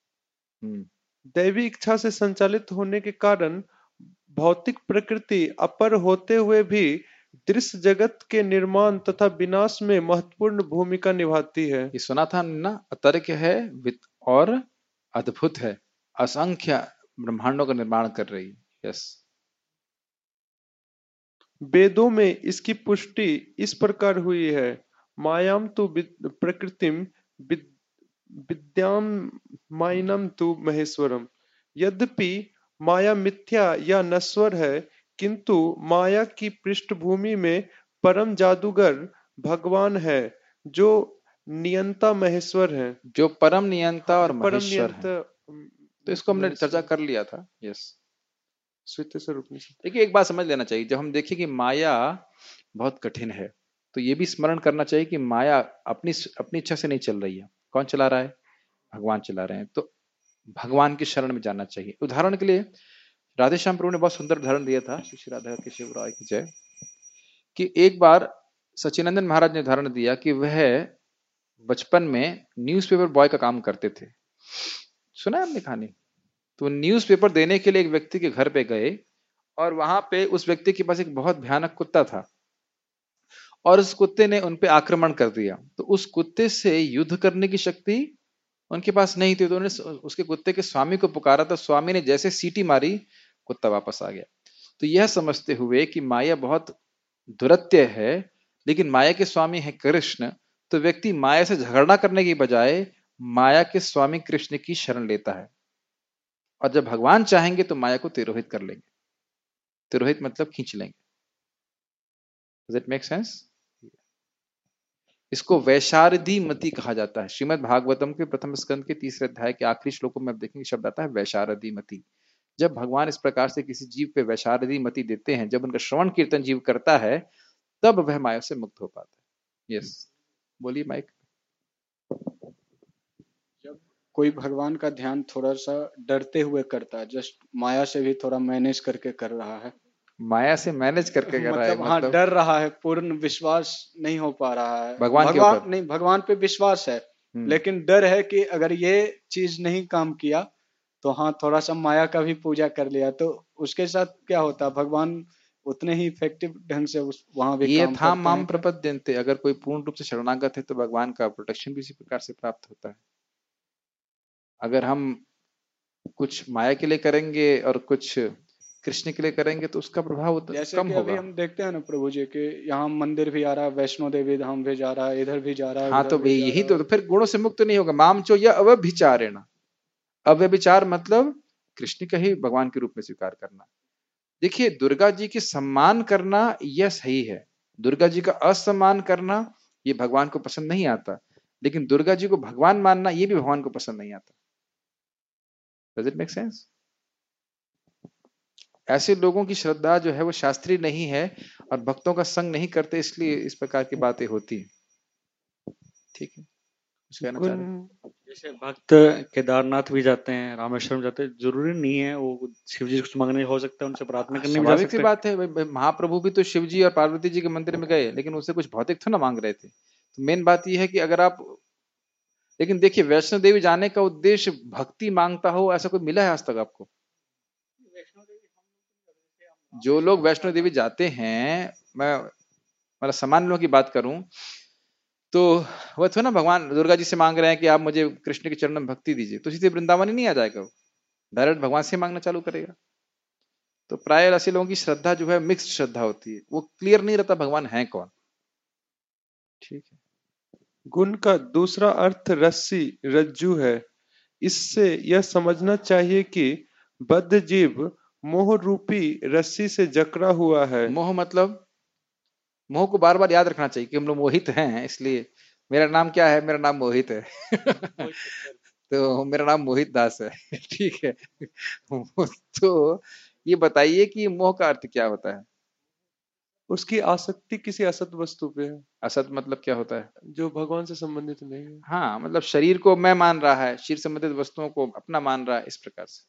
दैवी इच्छा से संचालित होने के कारण भौतिक प्रकृति अपर होते हुए भी दृश्य जगत के निर्माण तथा विनाश में महत्वपूर्ण भूमिका निभाती है। ये सुना था हमने ना, अतर्क है और अद्भुत है, असंख्य ब्रह्मांडों का निर्माण कर रही है। यस। वेदों में इसकी पुष्टि इस प्रकार हुई है, मायाम तु प्रकृतिम विद्याम माइनम तु महेश्वरम। यद्यपि माया मिथ्या या नश्वर है, किंतु माया की पृष्ठभूमि में परम जादूगर भगवान है, जो नियंता महेश्वर है। जो परम नियंता और परम महेश्वर है। तो इसको हमने चर्चा कर लिया था। यस। देखिए, एक बात समझ लेना चाहिए, जब हम देखें कि माया बहुत कठिन है, तो ये भी स्मरण करना चाहिए कि माया अपनी इच्छा से नहीं चल रही है। कौन चला रहा है? भगवान चला रहे हैं। तो भगवान की शरण में जाना चाहिए। उदाहरण के लिए राधे श्याम प्रभु ने बहुत सुंदर उदाहरण दिया था, श्री राधा केशव राय की जय, कि एक बार सचिनंदन महाराज ने उदाहरण दिया कि वह बचपन में न्यूज़पेपर बॉय का काम करते थे। सुना है आपने कहानी? तो न्यूज़पेपर देने के लिए एक व्यक्ति के घर पे गए, और वहां पे उस व्यक्ति के पास एक बहुत भयानक कुत्ता था, और उस कुत्ते ने उन पे आक्रमण कर दिया। तो उस कुत्ते से युद्ध करने की शक्ति उनके पास नहीं थी, तो उन्होंने उसके कुत्ते के स्वामी को पुकारा, तो स्वामी ने जैसे सीटी मारी, कुत्ता वापस आ गया। तो यह समझते हुए कि माया बहुत दुरत्य है, लेकिन माया के स्वामी है कृष्ण, तो व्यक्ति माया से झगड़ा करने की बजाय माया के स्वामी कृष्ण की शरण लेता है। और जब भगवान चाहेंगे तो माया को तिरोहित कर लेंगे। तिरोहित मतलब खींच लेंगे। Does it make sense? इसको वैशारदी मति कहा जाता है। श्रीमद् भागवतम के प्रथम स्कंद के 3रे अध्याय के आखिरी श्लोकों में आप देखेंगे शब्द आता है वैशारदी मति। जब भगवान इस प्रकार से किसी जीव पे वैशारदी मति देते हैं, जब उनका श्रवण कीर्तन जीव करता है, तब वह माया से मुक्त हो पाता है। यस, बोलिए माइक। जब कोई भगवान का ध्यान थोड़ा सा डरते हुए करता है, जस्ट माया से भी थोड़ा मैनेज करके कर रहा है, माया से मैनेज करके कर रहा है, हाँ, डर रहा है, पूर्ण विश्वास नहीं हो पा रहा है भगवान के ऊपर। नहीं, भगवान पे विश्वास है, लेकिन डर है कि अगर ये चीज नहीं काम किया तो हाँ, थोड़ा सा माया का भी पूजा कर लिया तो उसके साथ क्या होता है, भगवान उतने ही इफेक्टिव ढंग से वहां भी ये काम था करते माम हैं। प्रपद्यन्ते। अगर कोई पूर्ण रूप से शरणागत है तो भगवान का प्रोटेक्शन भी इसी प्रकार से प्राप्त होता है। अगर हम कुछ माया के लिए करेंगे और कुछ कृष्ण के लिए करेंगे तो उसका प्रभाव जैसे कम कि होगा। अभी हम देखते हैं ना प्रभु जी के यहाँ मंदिर भी आ रहा है, वैष्णो देवी धाम भी जा रहा है, इधर भी जा रहा है। हाँ, तो यही तो फिर गुणों से मुक्त नहीं होगा। माम चो या अव्यभिचारेण। अव्यभिचार मतलब कृष्ण का ही भगवान के रूप में स्वीकार करना। देखिए, दुर्गा जी के सम्मान करना यह सही है, दुर्गा जी का असम्मान करना ये भगवान को पसंद नहीं आता, लेकिन दुर्गा जी को भगवान मानना ये भी भगवान को पसंद नहीं आता। Does it make sense? ऐसे लोगों की श्रद्धा जो है वो शास्त्रीय नहीं है और भक्तों का संग नहीं करते, इसलिए इस प्रकार की बातें होती हैं। ठीक है, जैसे भक्त केदारनाथ भी जाते हैं, रामेश्वरम जाते हैं, जरूरी नहीं है वो शिव जी कुछ मांगने, हो सकता है उनसे प्रार्थना करने भी जा सकते हैं। बात है, महाप्रभु भी तो शिव जी और पार्वती जी के मंदिर में गए, लेकिन उससे कुछ भौतिक तो ना मांग रहे थे। तो मेन बात यह है कि अगर आप, लेकिन देखिए, वैष्णो देवी जाने का उद्देश्य भक्ति मांगता हो, ऐसा कोई मिला है आज तक आपको? जो लोग वैष्णो देवी जाते हैं, मैं मतलब सामान्य लोगों की बात करूं तो वह तो ना भगवान दुर्गा जी से मांग रहे हैं कि आप मुझे कृष्ण के चरण में भक्ति दीजिए, तो सीधे वृंदावन ही नहीं आ जाएगा, वो डायरेक्ट भगवान से मांगना चालू करेगा। तो प्राय ऐसे लोगों की श्रद्धा जो है मिक्स्ड श्रद्धा होती है, वो क्लियर नहीं रहता भगवान है कौन। ठीक है। गुण का दूसरा अर्थ रस्सी, रज्जू है। इससे यह समझना चाहिए कि बद्ध जीव मोह रूपी रस्सी से जकड़ा हुआ है। मोह मतलब, मोह को बार बार याद रखना चाहिए कि हम लोग मोहित हैं, इसलिए मेरा नाम क्या है, मेरा नाम मोहित है। तो मेरा नाम मोहित दास है। ठीक है। तो ये बताइए कि मोह का अर्थ क्या होता है? उसकी आसक्ति किसी असत वस्तु पे है असत मतलब क्या होता है? जो भगवान से संबंधित नहीं है। हाँ, मतलब शरीर को मैं मान रहा है, शरीर संबंधित वस्तुओं को अपना मान रहा है, इस प्रकार से।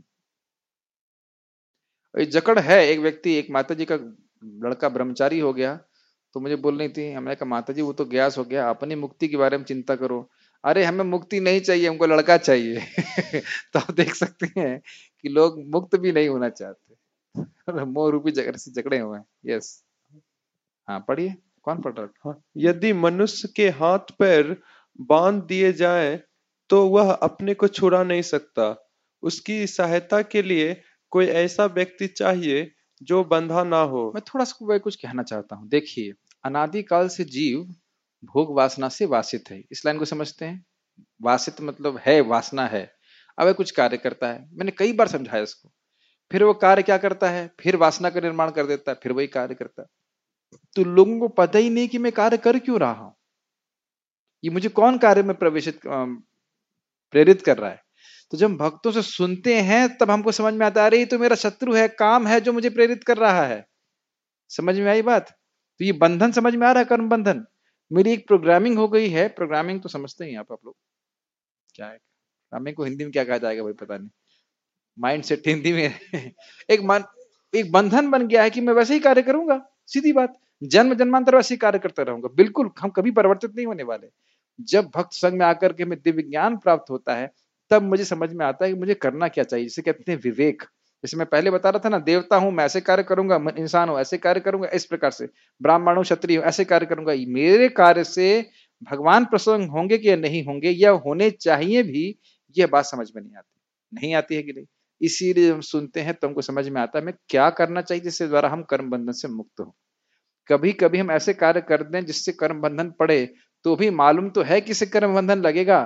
ये जकड़ है। एक व्यक्ति, एक माताजी का लड़का ब्रह्मचारी हो गया, तो मुझे बोल रही थी, हमने कहा माताजी वो तो ज्ञास हो गया, अपनी मुक्ति के बारे में चिंता करो। अरे हमें मुक्ति नहीं चाहिए, हमको लड़का चाहिए। तो आप देख सकते हैं कि लोग मुक्त भी नहीं होना चाहते। मोह रूपी जगड़ से जकड़े हुए हैं। यस, हाँ पढ़िए, कौन पढ़ रहा है? हाँ, यदि मनुष्य के हाथ पैर बांध दिए जाएं तो वह अपने को छुड़ा नहीं सकता। उसकी सहायता के लिए कोई ऐसा व्यक्ति चाहिए जो बंधा ना हो। मैं थोड़ा सा वह कुछ कहना चाहता हूँ। देखिए, अनादिकाल से जीव भोग वासना से वासित है। इस लाइन को समझते हैं? वासित मतलब है, वासना है। अब वह कुछ कार्य करता है, मैंने कई बार समझाया इसको। फिर वो कार्य क्या करता है? फिर वासना का निर्माण कर देता है, फिर वही कार्य करता है। तो लोगों को पता ही नहीं कि मैं कार्य कर क्यों रहा हूं, ये मुझे कौन कार्य में प्रेरित कर रहा है। तो जब हम भक्तों से सुनते हैं तब हमको समझ में आता है, अरे ये तो मेरा शत्रु है, काम है जो मुझे प्रेरित कर रहा है। समझ में आई बात? तो ये बंधन समझ में आ रहा है, कर्म बंधन। मेरी एक प्रोग्रामिंग हो गई है। प्रोग्रामिंग तो समझते ही आप लोग क्या है? प्रोग्रामिंग को हिंदी में क्या कहा जाएगा भाई, पता नहीं। माइंड सेट हिंदी में एक बंधन बन गया है कि मैं वैसे ही कार्य करूंगा। सीधी बात, जन्म जन्मांतर वैसे ही कार्य करता रहूंगा। बिल्कुल हम कभी परिवर्तित नहीं होने वाले। जब भक्त संग में आकर के हमें दिव्य ज्ञान प्राप्त होता है, तब मुझे समझ में आता है कि मुझे करना क्या चाहिए, जिसे कहते हैं विवेक। जैसे मैं पहले बता रहा था ना, देवता हूं मैं ऐसे कार्य करूंगा, इंसान हूं ऐसे कार्य करूंगा, इस प्रकार से ब्राह्मण हूं क्षत्रिय हूं ऐसे कार्य करूंगा। मेरे कार्य से भगवान प्रसन्न होंगे कि या नहीं होंगे, या होने चाहिए भी, यह बात समझ में नहीं आती। नहीं आती है कि नहीं? इसीलिए हम सुनते हैं तो हमको समझ में आता है हमें क्या करना चाहिए, जिससे द्वारा हम कर्म बंधन से मुक्त हो। कभी कभी हम ऐसे कार्य कर दें जिससे कर्म बंधन पड़े, तो भी मालूम तो है कि इससे कर्म बंधन लगेगा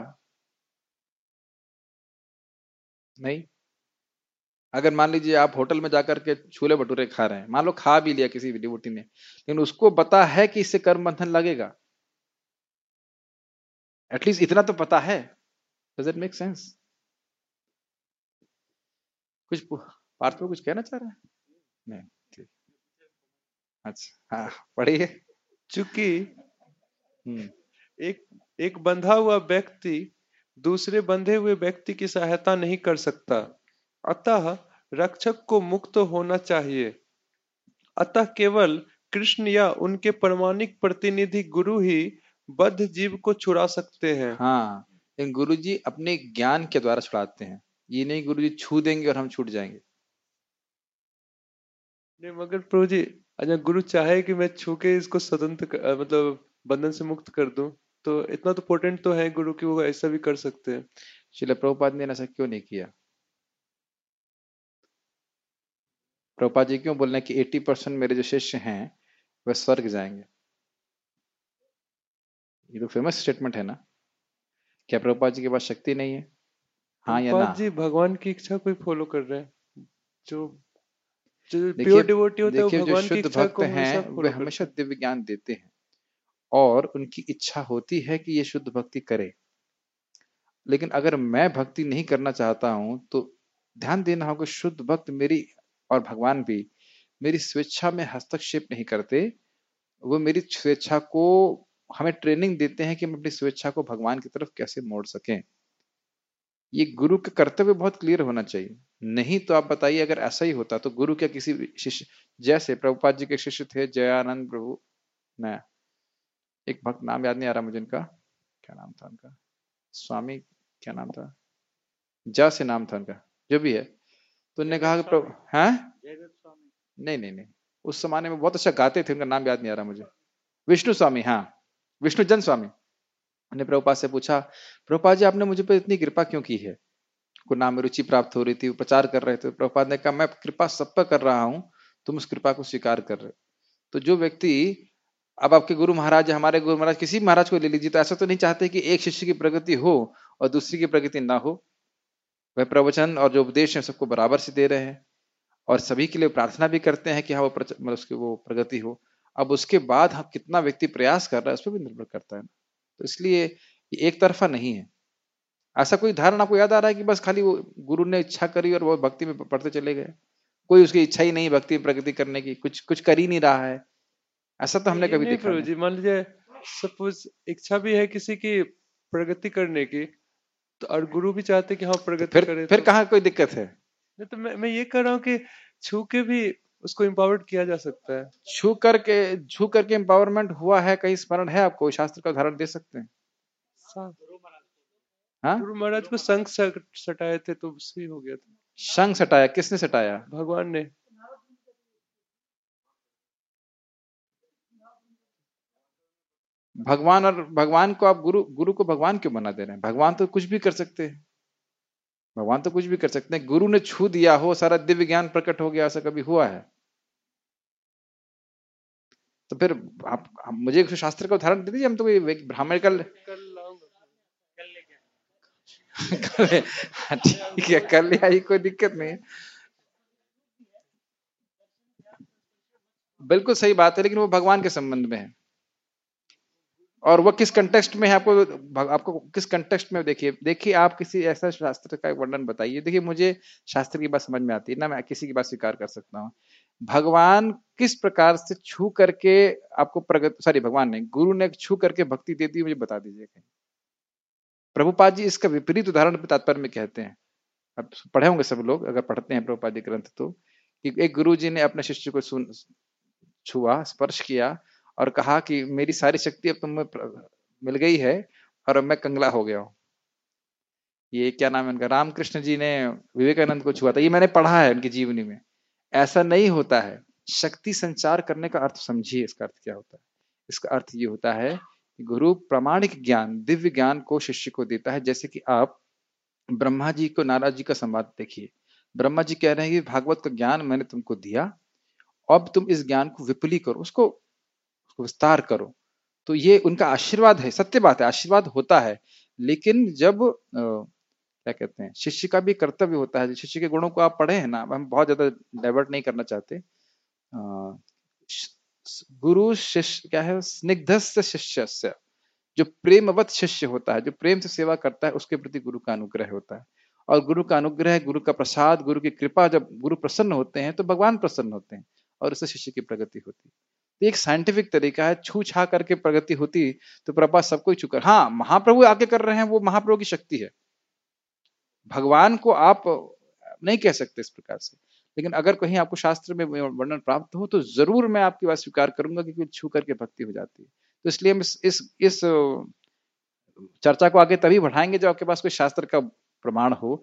नहीं। अगर मान लीजिए आप होटल में जाकर के छोले भटूरे खा रहे हैं, मान लो खा भी लिया किसी भी डिवोटी ने, लेकिन उसको पता है कि इससे कर्म बंधन लगेगा, एटलीस्ट इतना तो पता है। Does it make sense? कुछ पार्थ में कुछ कहना चाह रहा है? नहीं, ठीक। अच्छा हाँ पढ़िए। चूंकि हम्म, एक एक बंधा हुआ व्यक्ति दूसरे बंधे हुए व्यक्ति की सहायता नहीं कर सकता, अतः रक्षक को मुक्त होना चाहिए। अतः केवल कृष्ण या उनके प्रामाणिक प्रतिनिधि गुरु ही बद्ध जीव को छुड़ा सकते हैं। हाँ, लेकिन गुरु जी अपने ज्ञान के द्वारा छुड़ाते हैं। ये नहीं गुरु जी छू देंगे और हम छूट जाएंगे। नहीं मगर प्रभु जी, अगर गुरु चाहे कि मैं छू के इसको मतलब बंधन से मुक्त कर दूं, तो इतना तो पोटेंट तो है गुरु कि वो ऐसा भी कर सकते हैं। श्रील प्रभुपाद ने ऐसा क्यों नहीं किया? प्रभुपाद जी क्यों बोल रहे हैं कि 80% मेरे जो शिष्य हैं वह स्वर्ग जाएंगे? ये तो फेमस स्टेटमेंट है ना। क्या प्रभुपाद जी के पास शक्ति नहीं है? हाँ या ना? प्रभुपाद जी भगवान की इच्छा को ही फॉलो कर रहे हैं। जो जो देखिए, प्योर डिवोटी होता है वो देखिए जो भगवान की शुद्ध इच्छा भक्त को हैं हमेशा वे फॉलो हमेशा करते हैं। दिव्य ज्ञान देते हैं, और उनकी इच्छा होती है कि ये शुद्ध भक्ति करे। लेकिन अगर मैं भक्ति नहीं करना चाहता हूं तो ध्यान देना होगा, शुद्ध भक्त मेरी और भगवान भी मेरी स्वेच्छा में हस्तक्षेप नहीं करते। वो मेरी स्वेच्छा को हमें ट्रेनिंग देते हैं कि हम अपनी स्वेच्छा को भगवान की तरफ कैसे मोड़ सकें। ये गुरु का कर्तव्य बहुत क्लियर होना चाहिए। नहीं तो आप बताइए, अगर ऐसा ही होता तो गुरु क्या किसी शिष्य, जैसे प्रभुपाद जी के शिष्य थे जयानंद प्रभु, मैं एक भक्त नाम याद नहीं आ रहा मुझे इनका, क्या नाम था उनका, स्वामी क्या नाम था, जा से नाम था उनका, जो भी है। तो उन्होंने कहा कि प्रभु हैं, नहीं नहीं नहीं, उस जमाने में बहुत अच्छा गाते थे, उनका नाम याद नहीं आ रहा मुझे। विष्णु स्वामी, हाँ विष्णुजन स्वामी। उन्होंने प्रभुपाद से पूछा, प्रभुपाद जी आपने मुझे पर इतनी कृपा क्यों की है? को नाम में रुचि प्राप्त हो रही थी, वो प्रचार कर रहे थे। प्रभुपाद ने कहा मैं कृपा सब पर कर रहा हूं, तुम उस कृपा को स्वीकार कर रहे हो। तो जो व्यक्ति, अब आपके गुरु महाराज, हमारे गुरु महाराज, किसी महाराज को ले लीजिए, तो ऐसा तो नहीं चाहते कि एक शिष्य की प्रगति हो और दूसरी की प्रगति ना हो। वह प्रवचन और जो उपदेश है सबको बराबर से दे रहे हैं, और सभी के लिए प्रार्थना भी करते हैं कि हाँ मतलब उसकी वो प्रगति हो। अब उसके बाद हम कितना व्यक्ति प्रयास कर रहा है उस पर भी निर्भर करता है। तो इसलिए ये एक तरफा नहीं है। ऐसा कोई उदाहरण आपको याद आ रहा है कि बस खाली वो गुरु ने इच्छा करी और वो भक्ति में पढ़ते चले गए? कोई उसकी इच्छा ही नहीं भक्ति में प्रगति करने की, कुछ कुछ कर ही नहीं रहा है, ऐसा तो हमने नहीं कभी नहीं देखा प्रभु नहीं। जी, मान लीजिए सपोज इच्छा भी है किसी की प्रगति करने की, तो और गुरु भी चाहते कि हाँ तो प्रगति करे, फिर तो कहाँ कोई दिक्कत है? नहीं, तो मैं ये कह रहा हूँ कि छू के भी उसको एम्पावर्ड किया जा सकता है। छू करके एम्पावरमेंट हुआ है, कहीं स्मरण है आपको? शास्त्र का उदाहरण दे सकते हैं? हाँ, गुरु महाराज को संग सटाए थे तो उससे ही हो गया था। शंख सटाया, किसने सटाया? भगवान ने। भगवान, और भगवान को आप गुरु को भगवान क्यों बना दे रहे हैं? भगवान तो कुछ भी कर सकते हैं, भगवान तो कुछ भी कर सकते हैं। गुरु ने छू दिया हो, सारा दिव्य ज्ञान प्रकट हो गया, ऐसा कभी हुआ है? तो फिर आप मुझे एक शास्त्र का उदाहरण दे दीजिए, हम तो कोई ब्राह्मण कल ठीक है, कल ले आई, कोई दिक्कत नहीं है, बिल्कुल सही बात है, लेकिन वो भगवान के संबंध में है, और वो किस कंटेक्स्ट में है, आपको किस कंटेक्स्ट में? देखिए आप किसी ऐसा शास्त्र का वर्णन बताइए। देखिए मुझे शास्त्र की बात समझ में आती है ना, मैं किसी की बात स्वीकार कर सकता हूँ। भगवान किस प्रकार से छू करके आपको भगवान ने, गुरु ने छू करके भक्ति दे दी, मुझे बता दीजिए कहीं। प्रभुपाद जी इसका विपरीत उदाहरण तात्पर्य में कहते हैं, अब पढ़े होंगे सब लोग अगर पढ़ते हैं प्रभुपाद जी ग्रंथ, तो कि एक गुरु जी ने अपने शिष्य को छुआ, स्पर्श किया और कहा कि मेरी सारी शक्ति अब तुम्हें मिल गई है और अब मैं कंगला हो गया हूं। ये क्या नाम है उनका, रामकृष्ण जी ने विवेकानंद को छुआ था, ये मैंने पढ़ा है उनकी जीवनी में। ऐसा नहीं होता है। शक्ति संचार करने का अर्थ समझिए, इसका अर्थ क्या होता है? इसका अर्थ ये होता है कि गुरु प्रामाणिक ज्ञान, दिव्य ज्ञान को शिष्य को देता है। जैसे कि आप ब्रह्मा जी को नारद जी का संवाद देखिए, ब्रह्मा जी कह रहे हैं कि भागवत का ज्ञान मैंने तुमको दिया, अब तुम इस ज्ञान को विपुली करो, उसको विस्तार करो। तो ये उनका आशीर्वाद है, सत्य बात है, आशीर्वाद होता है। लेकिन जब क्या कहते हैं, शिष्य का भी कर्तव्य होता है। शिष्य के गुणों को आप पढ़े हैं ना, हम बहुत ज्यादा डाइवर्ट नहीं करना चाहते। गुरु शिष्य क्या है, स्निग्धस्य शिष्यस्य, जो प्रेमवत शिष्य होता है, जो प्रेम से सेवा करता है, उसके प्रति गुरु का अनुग्रह होता है। और गुरु का अनुग्रह, गुरु का प्रसाद, गुरु की कृपा, जब गुरु प्रसन्न होते हैं तो भगवान प्रसन्न होते हैं और उससे शिष्य की प्रगति होती है। तो एक साइंटिफिक तरीका है, छू छा करके प्रगति होती तो प्रभा सबको ही छूकर, हाँ महाप्रभु आगे कर रहे हैं, वो महाप्रभु की शक्ति है। भगवान को आप नहीं कह सकते इस प्रकार से। लेकिन अगर कहीं आपको शास्त्र में वर्णन प्राप्त हो तो जरूर मैं आपकी बात स्वीकार करूंगा कि छू करके भक्ति हो जाती है। तो इसलिए हम इस चर्चा को आगे तभी बढ़ाएंगे जब आपके पास कोई शास्त्र का प्रमाण हो।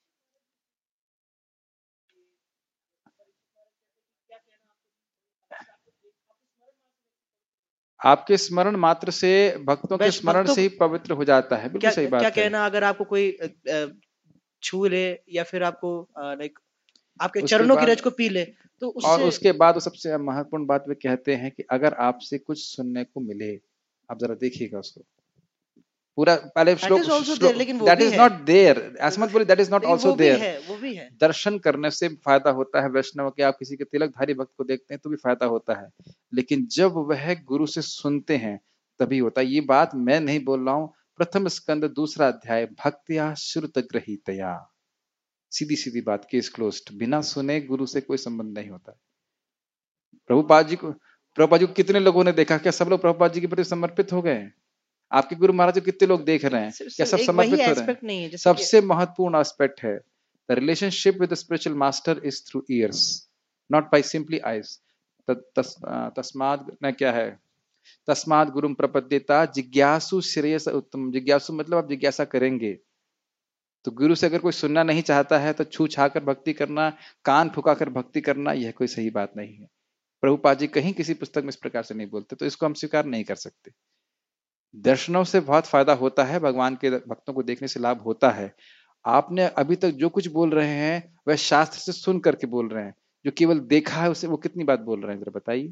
आपके स्मरण मात्र से, भक्तों के स्मरण से ही पवित्र हो जाता है। बिल्कुल सही बात क्या है। कहना, अगर आपको कोई छू ले या फिर आपको लाइक आपके चरणों की रज को पी ले तो उससे, और उसके बाद सबसे महत्वपूर्ण बात वे कहते हैं कि अगर आपसे कुछ सुनने को मिले, आप जरा देखिएगा उसको पूरा, पहले श्लोक, दैट इज नॉट देयर, ऐसा मत बोलिए that is not also there. वो भी है। दर्शन करने से फायदा होता है वैष्णव के, आप किसी के तिलकधारी भक्त को देखते हैं तो भी फायदा होता है, लेकिन जब वह गुरु से सुनते हैं तभी होता है। ये बात मैं नहीं बोल रहा हूं, प्रथम स्कंद 2 अध्याय, भक्त्या श्रुत ग्रहीतया, सीधी सीधी बात, केस क्लोज्ड। बिना सुने गुरु से कोई संबंध नहीं होता। प्रभुपाद जी को कितने लोगों ने देखा? क्या सब लोग प्रभुपाद जी के प्रति समर्पित हो गए? आपके गुरु महाराज को कितने लोग देख रहे हैं? क्या सब समर्पित हो रहे हैं? सबसे महत्वपूर्ण एस्पेक्ट है, the relationship with the spiritual master is through ears, not by simply eyes. तस्माद न क्या है, तस्माद गुरुम प्रपद्येता जिज्ञासु श्रेयस उत्तम। जिज्ञासु मतलब आप जिज्ञासा करेंगे। तो गुरु से अगर कोई सुनना नहीं चाहता है तो छू छा कर भक्ति करना, कान फुका कर भक्ति करना, यह कोई सही बात नहीं है। प्रभुपाद जी कहीं किसी पुस्तक में इस प्रकार से नहीं बोलते, तो इसको हम स्वीकार नहीं कर सकते। दर्शनों से बहुत फायदा होता है, भगवान के भक्तों को देखने से लाभ होता है। आपने अभी तक जो कुछ बोल रहे हैं वह शास्त्र से सुन करके बोल रहे हैं, जो केवल देखा है उसे वो कितनी बात बोल रहे हैं जरा बताइए।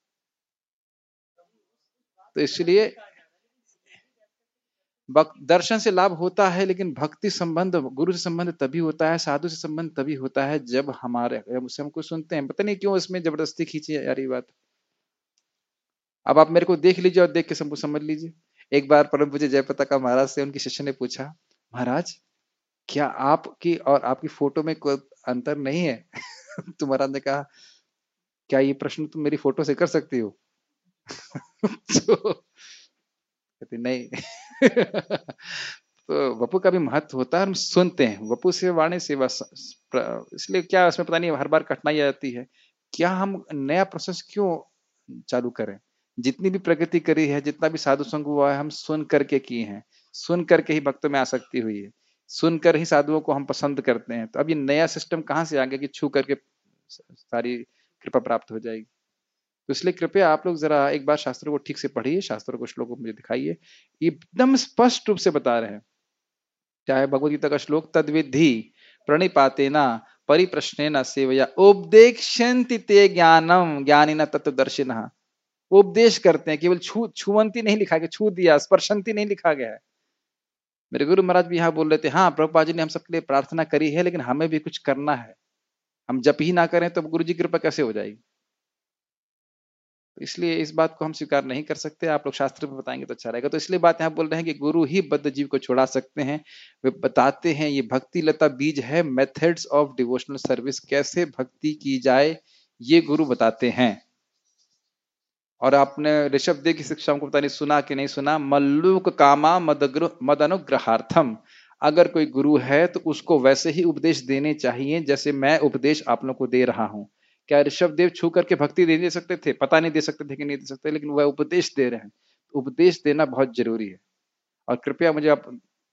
तो इसलिए दर्शन से लाभ होता है, लेकिन भक्ति संबंध, गुरु से संबंध तभी होता है, साधु से संबंध तभी होता है जब उससे हमको सुनते हैं। पता नहीं क्यों इसमें जबरदस्ती खींची है यार ये बात। अब आप मेरे को देख लीजिए और देख के सबको समझ लीजिए। एक बार परम पूज्य जयप्रताप महाराज से उनके शिष्य ने पूछा, महाराज क्या आपकी और आपकी फोटो में कोई अंतर नहीं है? तो महाराज ने कहा क्या ये प्रश्न तुम मेरी फोटो से कर सकती हो? तो कहती नहीं। तो वपु का भी महत्व होता है, हम सुनते हैं वपु से वाणी सेवा इसलिए क्या उसमें पता नहीं हर बार कठिनाई आ जाती है, क्या हम नया प्रोसेस क्यों चालू करें? जितनी भी प्रगति करी है, जितना भी साधु संग हुआ है, हम सुन करके किए हैं, सुन करके ही भक्तों में आसक्ति हुई है, सुनकर ही साधुओं को हम पसंद करते हैं। तो अब ये नया सिस्टम कहाँ से आ गया कि छू करके सारी कृपा प्राप्त हो जाएगी? तो इसलिए कृपया आप लोग जरा एक बार शास्त्रों को ठीक से पढ़िए, शास्त्रों को श्लोक को मुझे दिखाइए, एकदम स्पष्ट रूप से बता रहे हैं। चाहे भगवद गीता का श्लोक तद्विधि प्रणिपातेना परिप्रश्नेन सेवया उपदेक्षन्ति ते ज्ञानम ज्ञानिना तत्वदर्शिनः। उपदेश करते हैं, केवल छुवंती नहीं लिखा गया, छू दिया, स्पर्शंती नहीं लिखा गया है। मेरे गुरु महाराज भी यहाँ बोल रहे थे, हाँ प्रभुपाद जी ने हम सबके लिए प्रार्थना करी है, लेकिन हमें भी कुछ करना है। हम जप ही ना करें तो गुरु जी की कृपा कैसे हो जाएगी? तो इसलिए इस बात को हम स्वीकार नहीं कर सकते। आप लोग शास्त्र में बताएंगे तो अच्छा रहेगा। तो इसलिए बात यहाँ बोल रहे हैं कि गुरु ही बद्ध जीव को छुड़ा सकते हैं। वे बताते हैं, ये भक्ति लता बीज है, मेथड्स ऑफ डिवोशनल सर्विस, कैसे भक्ति की जाए ये गुरु बताते हैं। और आपने ऋषभ देव की शिक्षा को पता नहीं सुना कि नहीं सुना, मल्लुक कामा मद अनुग्रहार्थम। अगर कोई गुरु है तो उसको वैसे ही उपदेश देने चाहिए जैसे मैं उपदेश आप लोगों को दे रहा हूं। क्या ऋषभ देव छू करके भक्ति दे सकते थे? पता नहीं दे सकते थे कि नहीं दे सकते, लेकिन वह उपदेश दे रहे हैं। उपदेश देना बहुत जरूरी है। और कृपया मुझे आप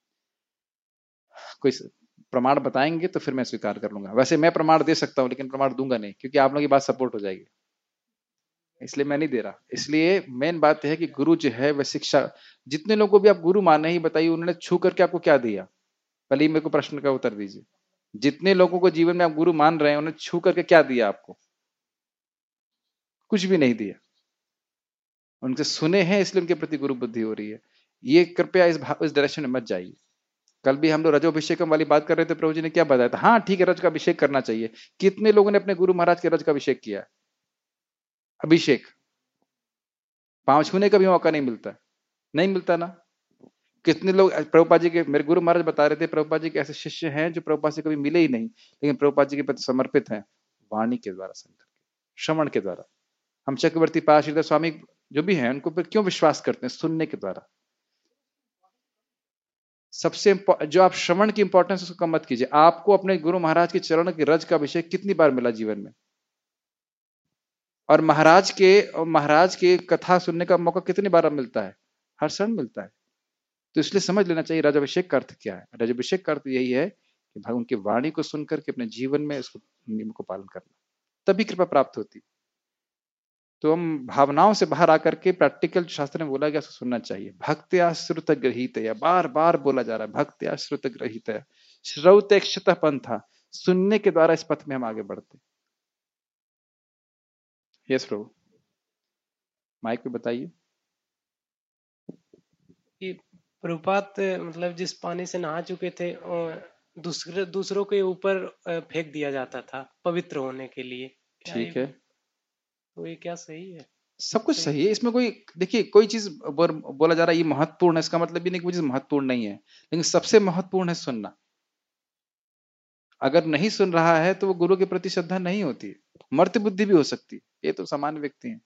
कोई प्रमाण बताएंगे तो फिर मैं स्वीकार कर लूंगा। वैसे मैं प्रमाण दे सकता हूं, लेकिन प्रमाण दूंगा नहीं, क्योंकि आप लोगों की बात सपोर्ट हो जाएगी, इसलिए मैं नहीं दे रहा। इसलिए मेन बात है कि गुरु जो है वह शिक्षा, जितने लोगों को भी आप गुरु माने ही बताइए, उन्होंने छू करके आपको क्या दिया? पहले ही मेरे को प्रश्न का उत्तर दीजिए। जितने लोगों को जीवन में आप गुरु मान रहे हैं, उन्होंने छू करके क्या दिया आपको? कुछ भी नहीं दिया। उनसे सुने हैं इसलिए उनके प्रति गुरु बुद्धि हो रही है। ये कृपया इस डायरेक्शन में मत जाइए। कल भी हम लोग रजोभिषेकम वाली बात कर रहे थे, प्रभु जी ने क्या बताया था? हाँ ठीक है, रज का अभिषेक करना चाहिए। कितने लोगों ने अपने गुरु महाराज के रज का अभिषेक किया? अभिषेक, पांव छूने का भी मौका नहीं मिलता, नहीं मिलता ना। कितने लोग प्रभुपाद जी के, मेरे गुरु महाराज बता रहे थे, प्रभुपाद जी के ऐसे शिष्य हैं जो प्रभुपाद से कभी मिले ही नहीं, लेकिन प्रभुपाद जी के प्रति समर्पित हैं, वाणी के द्वारा, संकर के श्रवण के द्वारा। हम चक्रवर्ती पार्षद स्वामी जो भी हैं, उनको पर क्यों विश्वास करते हैं? सुनने के द्वारा। सबसे जो आप श्रवण की इंपॉर्टेंस उसको कम मत कीजिए। आपको अपने गुरु महाराज के चरण की रज का अभिषेक कितनी बार मिला जीवन में? और महाराज के कथा सुनने का मौका कितनी बार मिलता है? हर क्षण मिलता है। तो इसलिए समझ लेना चाहिए रजाभिषेक का अर्थ क्या है। रजाभिषेक का अर्थ यही है कि भाई उनकी वाणी को सुनकर के अपने जीवन में इसको नियम को पालन करना, तभी कृपा प्राप्त होती। तो हम भावनाओं से बाहर आकर के प्रैक्टिकल शास्त्र में बोला गया सुनना चाहिए। भक्त्याश्रुत ग्रहीत, बार बार बोला जा रहा है, भक्त्याश्रुत ग्रहीत श्रौतेक्षतः पंथा, सुनने के द्वारा इस पथ में हम आगे बढ़ते। यस प्रभु, माइक पे बताइए। प्रभुपाद मतलब जिस पानी से नहा चुके थे दूसरों के ऊपर फेंक दिया जाता था पवित्र होने के लिए, ठीक है, तो ये क्या सही है? सब कुछ सही है इसमें। कोई देखिए, कोई चीज बोला जा रहा है ये महत्वपूर्ण है, इसका मतलब भी नहीं कि वो चीज महत्वपूर्ण नहीं है, लेकिन सबसे महत्वपूर्ण है सुनना। अगर नहीं सुन रहा है तो वो गुरु के प्रति श्रद्धा नहीं होती है, मर्त्य बुद्धि भी हो सकती है, ये तो सामान्य व्यक्ति हैं।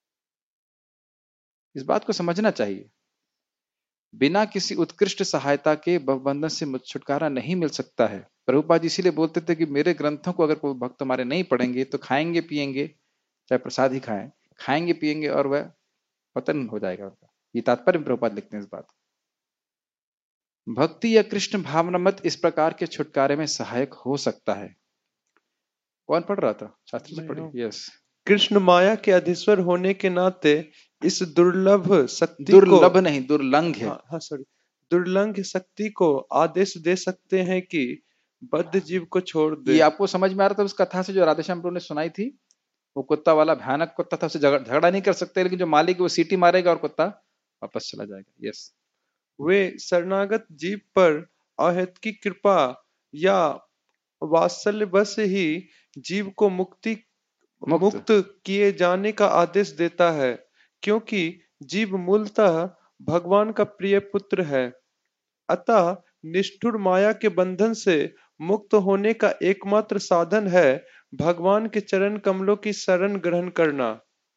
इस बात को समझना चाहिए। बिना किसी उत्कृष्ट सहायता के बंधन से छुटकारा नहीं मिल सकता है। प्रभुपाद जी इसीलिए बोलते थे कि मेरे ग्रंथों को अगर कोई भक्त हमारे नहीं पढ़ेंगे तो खाएंगे पिएंगे, चाहे प्रसाद ही खाएं, खाएंगे पिएंगे और वह पतन हो जाएगा उनका। ये तात्पर्य प्रभुपाद लिखते हैं इस बात। भक्ति या कृष्ण भावना मत इस प्रकार के छुटकारे में सहायक हो सकता है। कौन पढ़ रहा था? शास्त्री से पढ़िए। यस, कृष्ण माया के अधीश्वर होने के नाते इस दुर्लभ शक्ति दुर्लभ नहीं दुर्लंघ है, हाँ सॉरी, दुर्लंघ शक्ति को आदेश दे सकते हैं कि बद्ध जीव को छोड़ दे। ये आपको समझ में आ रहा था उस कथा से जो राधेश्याम प्रभु ने सुनाई थी? वो कुत्ता वाला भयानक कुत्ता था, उससे झगड़ा नहीं कर सकते, लेकिन जो मालिक है वो सीटी मारेगा और कुत्ता वापस चला जाएगा। यस, वे शरणागत जीव पर अहेतुकी कृपा या वात्सल्य बस ही जीव को मुक्त किए जाने का आदेश देता है, क्योंकि जीव मूलतः भगवान का प्रिय पुत्र है। अतः निष्ठुर माया के बंधन से मुक्त होने का एकमात्र साधन है भगवान के चरण कमलों की शरण ग्रहण करना।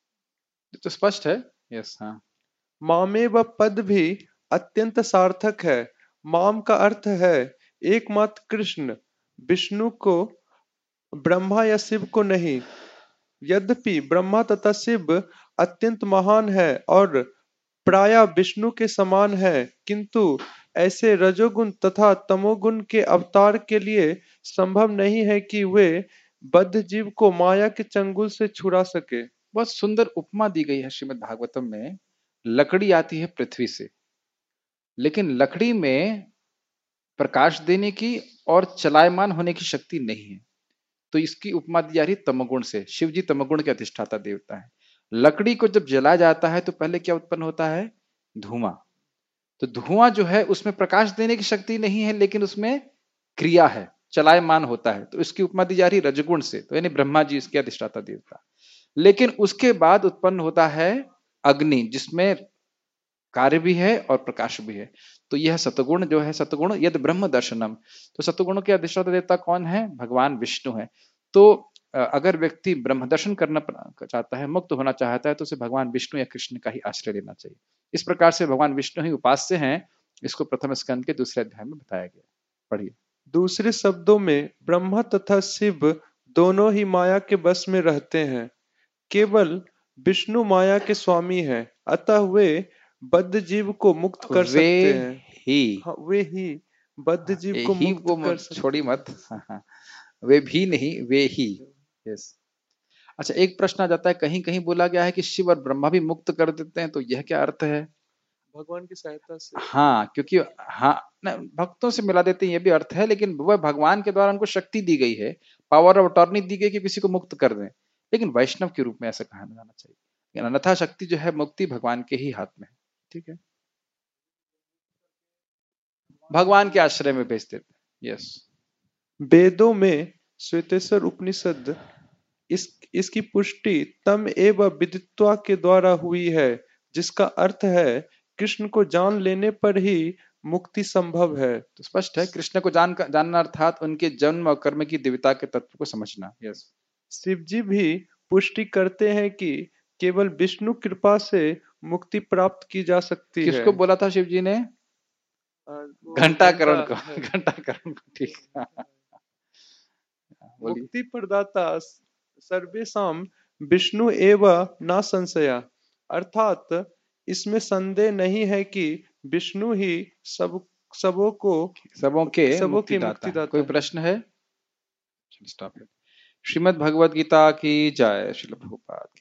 तो स्पष्ट है। यस, हाँ। मामे व पद भी अत्यंत सार्थक है। माम का अर्थ है एकमात्र कृष्ण, विष्णु को, ब्रह्मा या शिव को नहीं। यद्यपि ब्रह्मा तथा शिव अत्यंत महान है और प्राय विष्णु के समान है, किंतु ऐसे रजोगुण तथा तमोगुण के अवतार के लिए संभव नहीं है कि वे बद्ध जीव को माया के चंगुल से छुड़ा सके। बहुत सुंदर उपमा दी गई है श्रीमद् भागवतम में। लकड़ी आती है पृथ्वी से, लेकिन लकड़ी में प्रकाश देने की और चलायमान होने की शक्ति नहीं है। तो इसकी उपमा दी जा रही तमोगुण से। शिव जी तमोगुण के अधिष्ठाता देवता है। लकड़ी को जब जलाया जाता है तो पहले क्या उत्पन्न होता है? धुआं। तो धुआं जो है उसमें प्रकाश देने की शक्ति नहीं है, लेकिन उसमें क्रिया है, चलायमान होता है। तो इसकी उपमा दी जा रही रजगुण से, तो यानी ब्रह्मा जी इसके अधिष्ठाता देवता। लेकिन उसके बाद उत्पन्न होता है अग्नि, जिसमें कार्य भी है और प्रकाश भी है। तो यह सतगुण जो है, सतगुण यद ब्रह्म दर्शनम। तो सतगुण के अधिष्ठाता देवता कौन है? भगवान विष्णु है। तो अगर व्यक्ति ब्रह्म दर्शन करना चाहता है, मुक्त होना चाहता है, तो उसे भगवान विष्णु या कृष्ण का ही आश्रय लेना चाहिए। इस प्रकार से भगवान विष्णु ही उपास्य हैं। इसको प्रथम स्कंद के दूसरे अध्याय में बताया गया। पढ़िए। दूसरे शब्दों में ब्रह्मा तथा शिव दोनों ही माया के बस में रहते हैं। केवल विष्णु माया के स्वामी हैं, अतः वे बद्ध जीव को मुक्त कर सकते हैं। ही वे ही बद्ध जीव को ही मुक्त कर सकते। छोड़ी मत। वे भी नहीं, वे ही। यस। अच्छा, एक प्रश्न आ जाता है, कहीं कहीं बोला गया है कि शिव और ब्रह्मा भी मुक्त कर देते हैं, तो यह क्या अर्थ है? भगवान की सहायता से। हाँ, क्योंकि हाँ भक्तों से मिला देते हैं, यह भी अर्थ है। लेकिन वह भगवान के द्वारा उनको शक्ति दी गई है, पावर ऑफ अटॉर्नी दी गई कि किसी को मुक्त कर दें। लेकिन वैष्णव के रूप में ऐसा कहा जाना चाहिए। लेकिन अन्यथा शक्ति जो है, मुक्ति भगवान के ही हाथ में है। ठीक है, भगवान के आश्रय में भेज देते हैं। यस। वेदों में श्वेतेश्वर उपनिषद इसकी पुष्टि तम एवं विदित्वा के द्वारा हुई है, जिसका अर्थ है कृष्ण को जान लेने पर ही मुक्ति संभव है। तो स्पष्ट है, कृष्ण को जानना अर्थात उनके जन्म और कर्म की दिव्यता के तत्व को समझना। यस। शिव जी भी पुष्टि करते हैं कि केवल विष्णु कृपा से मुक्ति प्राप्त की जा सकती है। किसको बोला था शिव जी ने? घंटाकरण को। घंटाकरण को, ठीक। मुक्ति प्रदाता सर्वेशाम विष्णु एवं ना संशया, अर्थात इसमें संदेह नहीं है कि विष्णु ही सबों के मुक्तिदाता। कोई प्रश्न है? श्रीमद् भगवद गीता की जय। श्रील प्रभुपाद।